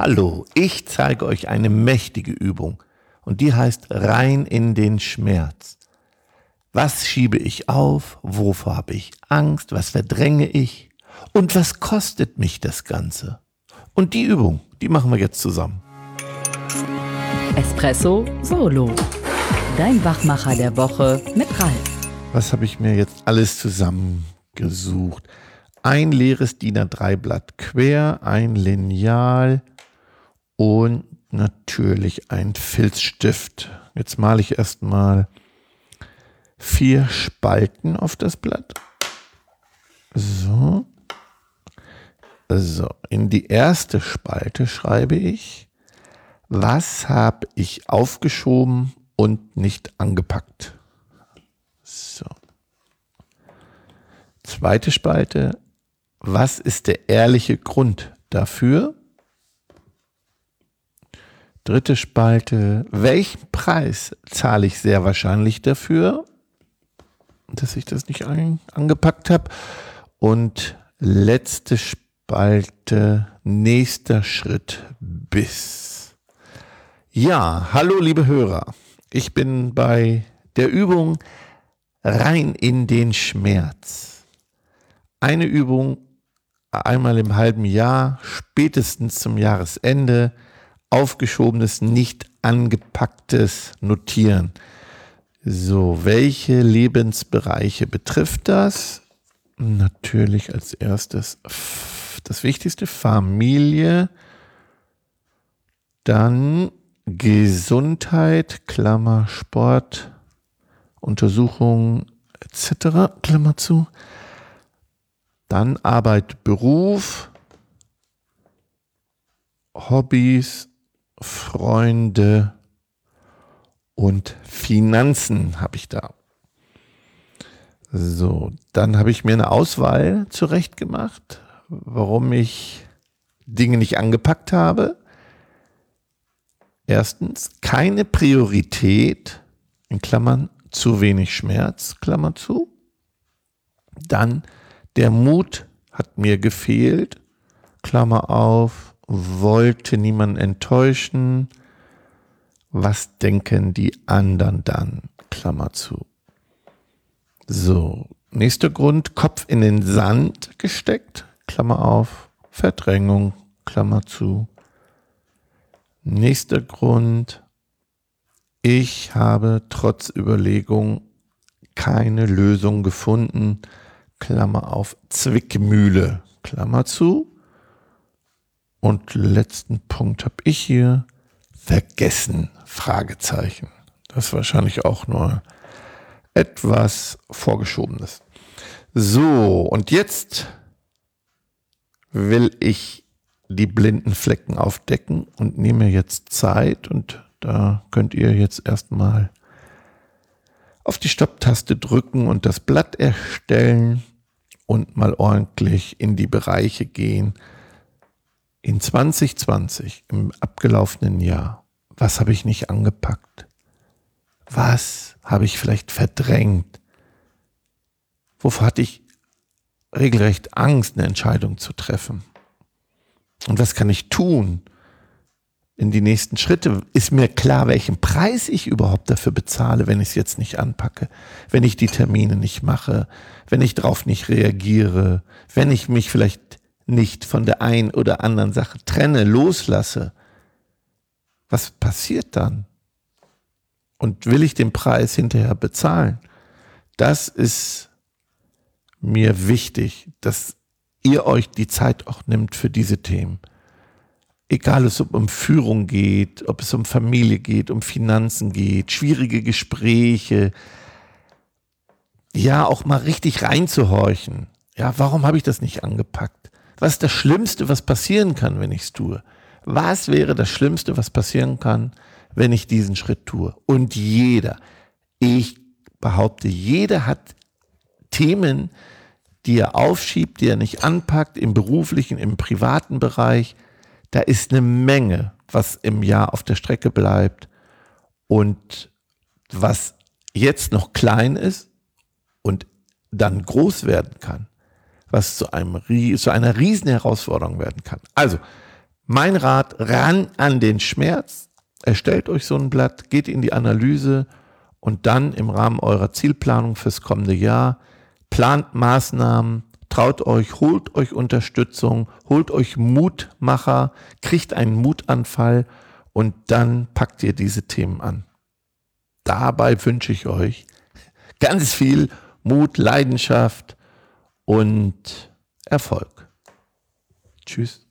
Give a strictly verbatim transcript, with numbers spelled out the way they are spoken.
Hallo, ich zeige euch eine mächtige Übung und die heißt rein in den Schmerz. Was schiebe ich auf? Wovor habe ich Angst? Was verdränge ich? Und was kostet mich das Ganze? Und die Übung, die machen wir jetzt zusammen. Espresso Solo. Dein Wachmacher der Woche mit Ralf. Was habe ich mir jetzt alles zusammengesucht? Ein leeres DIN A drei Blatt quer, ein Lineal und natürlich ein Filzstift. Jetzt male ich erstmal vier Spalten auf das Blatt. So. So, in die erste Spalte schreibe ich, was habe ich aufgeschoben und nicht angepackt. So. Zweite Spalte, was ist der ehrliche Grund dafür? Dritte Spalte, welchen Preis zahle ich sehr wahrscheinlich dafür, dass ich das nicht an, angepackt habe? Und letzte Spalte, nächster Schritt bis. Ja, hallo liebe Hörer, ich bin bei der Übung rein in den Schmerz. Eine Übung einmal im halben Jahr, spätestens zum Jahresende, aufgeschobenes, nicht angepacktes Notieren. So, welche Lebensbereiche betrifft das? Natürlich als erstes das Wichtigste, Familie, dann Gesundheit, Klammer, Sport, Untersuchungen et cetera, Klammer zu. Dann Arbeit, Beruf, Hobbys, Freunde und Finanzen habe ich da. So, dann habe ich mir eine Auswahl zurecht gemacht, warum ich Dinge nicht angepackt habe. Erstens, keine Priorität, in Klammern, zu wenig Schmerz, Klammer zu. Dann, der Mut hat mir gefehlt, Klammer auf, wollte niemanden enttäuschen. Was denken die anderen dann, Klammer zu. So, nächster Grund, Kopf in den Sand gesteckt, Klammer auf, Verdrängung, Klammer zu. Nächster Grund, ich habe trotz Überlegung keine Lösung gefunden, Klammer auf, Zwickmühle, Klammer zu. Und letzten Punkt habe ich hier, vergessen, Fragezeichen. Das ist wahrscheinlich auch nur etwas Vorgeschobenes. So, und jetzt will ich die blinden Flecken aufdecken und nehme jetzt Zeit und da könnt ihr jetzt erstmal auf die Stopptaste drücken und das Blatt erstellen und mal ordentlich in die Bereiche gehen. In zwanzig zwanzig, im abgelaufenen Jahr, was habe ich nicht angepackt? Was habe ich vielleicht verdrängt? Wovor hatte ich regelrecht Angst, eine Entscheidung zu treffen? Und was kann ich tun in die nächsten Schritte? Ist mir klar, welchen Preis ich überhaupt dafür bezahle, wenn ich es jetzt nicht anpacke, wenn ich die Termine nicht mache, wenn ich darauf nicht reagiere, wenn ich mich vielleicht nicht von der einen oder anderen Sache trenne, loslasse? Was passiert dann? Und will ich den Preis hinterher bezahlen? Das ist mir wichtig, dass ihr euch die Zeit auch nimmt für diese Themen. Egal, ob es um Führung geht, ob es um Familie geht, um Finanzen geht, schwierige Gespräche. Ja, auch mal richtig reinzuhorchen. Ja, warum habe ich das nicht angepackt? Was ist das Schlimmste, was passieren kann, wenn ich es tue? Was wäre das Schlimmste, was passieren kann, wenn ich diesen Schritt tue? Und jeder, ich behaupte, jeder hat Themen, die er aufschiebt, die er nicht anpackt, im beruflichen, im privaten Bereich. Da ist eine Menge, was im Jahr auf der Strecke bleibt und was jetzt noch klein ist und dann groß werden kann, was zu, einem, zu einer riesen Herausforderung werden kann. Also, Mein Rat, ran an den Schmerz, erstellt euch so ein Blatt, geht in die Analyse und dann im Rahmen eurer Zielplanung fürs kommende Jahr, plant Maßnahmen, traut euch, holt euch Unterstützung, holt euch Mutmacher, kriegt einen Mutanfall und dann packt ihr diese Themen an. Dabei wünsche ich euch ganz viel Mut, Leidenschaft und Erfolg. Tschüss.